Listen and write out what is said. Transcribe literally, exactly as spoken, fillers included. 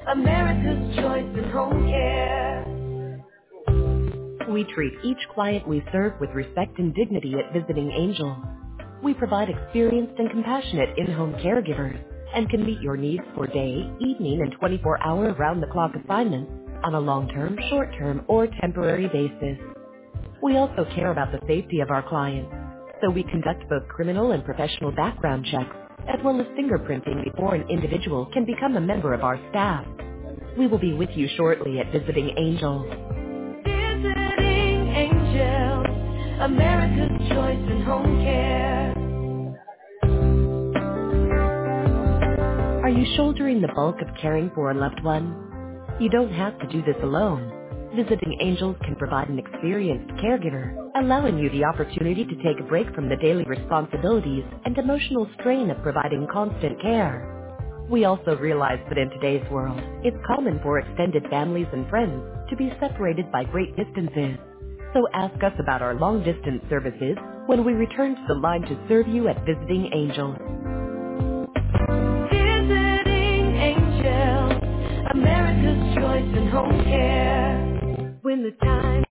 America's Choice in Home Care. We treat each client we serve with respect and dignity at Visiting Angel. We provide experienced and compassionate in-home caregivers and can meet your needs for day, evening, and twenty-four hour round-the-clock assignments on a long-term, short-term, or temporary basis. We also care about the safety of our clients, so we conduct both criminal and professional background checks, as well as fingerprinting before an individual can become a member of our staff. We will be with you shortly at Visiting Angel. Visiting Angel, America's Choice in Home Care. Are you shouldering the bulk of caring for a loved one? You don't have to do this alone. Visiting Angels can provide an experienced caregiver, allowing you the opportunity to take a break from the daily responsibilities and emotional strain of providing constant care. We also realize that in today's world, it's common for extended families and friends to be separated by great distances. So ask us about our long-distance services when we return to the line to serve you at Visiting Angel. Visiting Angel, America's Choice in Home Care. When the time